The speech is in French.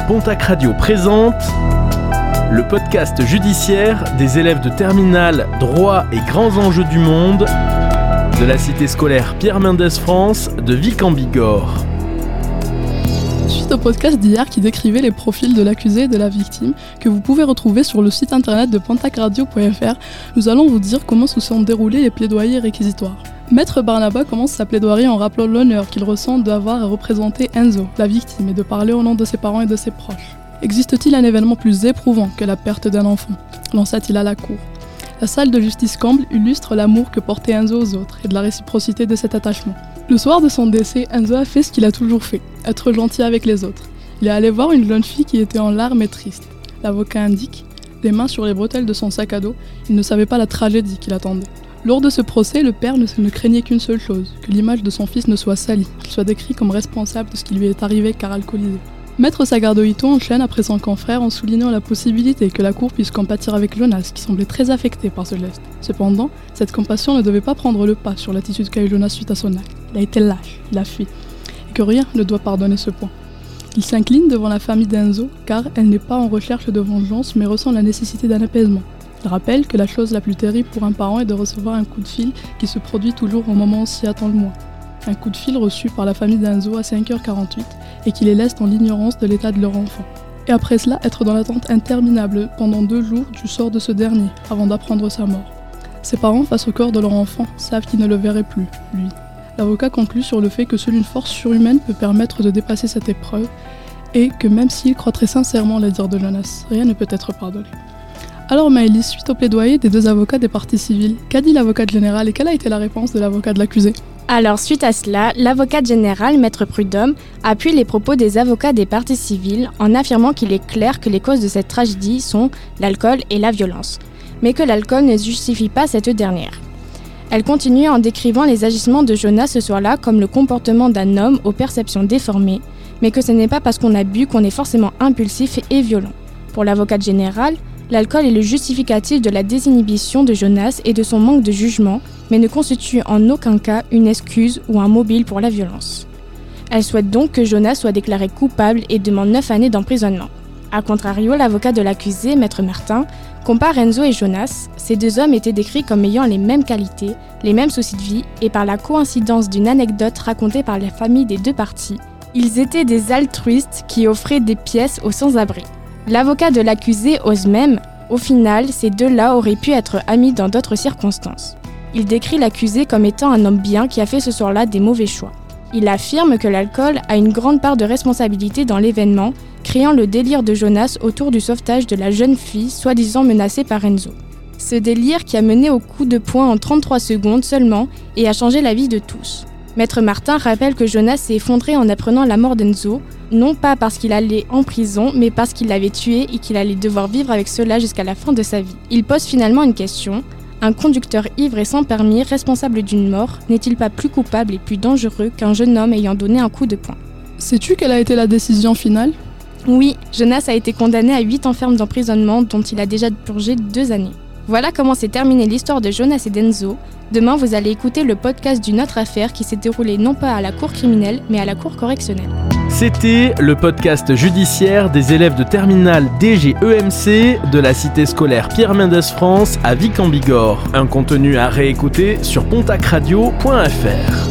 Pontac Radio présente le podcast judiciaire des élèves de terminale, droit et grands enjeux du monde de la cité scolaire Pierre Mendès France de Vic en Bigorre. Suite au podcast d'hier qui décrivait les profils de l'accusé et de la victime, que vous pouvez retrouver sur le site internet de pontacradio.fr, nous allons vous dire comment se sont déroulés les plaidoyers réquisitoires. Maître Barnaba commence sa plaidoirie en rappelant l'honneur qu'il ressent d'avoir à représenter Enzo, la victime, et de parler au nom de ses parents et de ses proches. Existe-t-il un événement plus éprouvant que la perte d'un enfant ? Lança-t-il à la cour. La salle de justice comble illustre l'amour que portait Enzo aux autres et de la réciprocité de cet attachement. Le soir de son décès, Enzo a fait ce qu'il a toujours fait, être gentil avec les autres. Il est allé voir une jeune fille qui était en larmes et triste. L'avocat indique, les mains sur les bretelles de son sac à dos, il ne savait pas la tragédie qu'il attendait. Lors de ce procès, le père ne craignait qu'une seule chose, que l'image de son fils ne soit salie, qu'il soit décrit comme responsable de ce qui lui est arrivé car alcoolisé. Maître Sagardo Ito enchaîne après son confrère en soulignant la possibilité que la cour puisse compatir avec Jonas, qui semblait très affecté par ce geste. Cependant, cette compassion ne devait pas prendre le pas sur l'attitude qu'a eu Jonas suite à son acte. Il a été lâche, il a fui, et que rien ne doit pardonner ce point. Il s'incline devant la famille d'Enzo, car elle n'est pas en recherche de vengeance, mais ressent la nécessité d'un apaisement. Il rappelle que la chose la plus terrible pour un parent est de recevoir un coup de fil qui se produit toujours au moment où on s'y attend le moins. Un coup de fil reçu par la famille d'Enzo à 5h48 et qui les laisse dans l'ignorance de l'état de leur enfant. Et après cela, être dans l'attente interminable pendant 2 jours du sort de ce dernier, avant d'apprendre sa mort. Ses parents, face au corps de leur enfant, savent qu'ils ne le verraient plus, lui. L'avocat conclut sur le fait que seule une force surhumaine peut permettre de dépasser cette épreuve et que même s'il croit très sincèrement les dires de Jonas, rien ne peut être pardonné. Alors Maëlys, suite au plaidoyer des 2 avocats des parties civiles, qu'a dit l'avocate générale et quelle a été la réponse de l'avocat de l'accusé ? Alors suite à cela, l'avocate générale, Maître Prud'homme, appuie les propos des avocats des parties civiles en affirmant qu'il est clair que les causes de cette tragédie sont l'alcool et la violence, mais que l'alcool ne justifie pas cette dernière. Elle continue en décrivant les agissements de Jonas ce soir-là comme le comportement d'un homme aux perceptions déformées, mais que ce n'est pas parce qu'on a bu qu'on est forcément impulsif et violent. Pour l'avocate générale, l'alcool est le justificatif de la désinhibition de Jonas et de son manque de jugement, mais ne constitue en aucun cas une excuse ou un mobile pour la violence. Elle souhaite donc que Jonas soit déclaré coupable et demande 9 années d'emprisonnement. A contrario, l'avocat de l'accusé, Maître Martin, compare Enzo et Jonas. Ces 2 hommes étaient décrits comme ayant les mêmes qualités, les mêmes soucis de vie, et par la coïncidence d'une anecdote racontée par la famille des 2 parties, ils étaient des altruistes qui offraient des pièces aux sans-abri. L'avocat de l'accusé ose même, au final, ces 2-là auraient pu être amis dans d'autres circonstances. Il décrit l'accusé comme étant un homme bien qui a fait ce soir-là des mauvais choix. Il affirme que l'alcool a une grande part de responsabilité dans l'événement, créant le délire de Jonas autour du sauvetage de la jeune fille soi-disant menacée par Enzo. Ce délire qui a mené au coup de poing en 33 secondes seulement et a changé la vie de tous. Maître Martin rappelle que Jonas s'est effondré en apprenant la mort d'Enzo, non pas parce qu'il allait en prison, mais parce qu'il l'avait tué et qu'il allait devoir vivre avec cela jusqu'à la fin de sa vie. Il pose finalement une question. Un conducteur ivre et sans permis, responsable d'une mort, n'est-il pas plus coupable et plus dangereux qu'un jeune homme ayant donné un coup de poing ? Sais-tu quelle a été la décision finale ? Oui, Jonas a été condamné à 8 ans ferme d'emprisonnement dont il a déjà purgé 2 années. Voilà comment s'est terminée l'histoire de Jonas et d'Enzo. Demain, vous allez écouter le podcast d'une autre affaire qui s'est déroulée non pas à la cour criminelle, mais à la cour correctionnelle. C'était le podcast judiciaire des élèves de terminale DGEMC de la cité scolaire Pierre Mendès France à Vic en Bigorre. Un contenu à réécouter sur pontacradio.fr.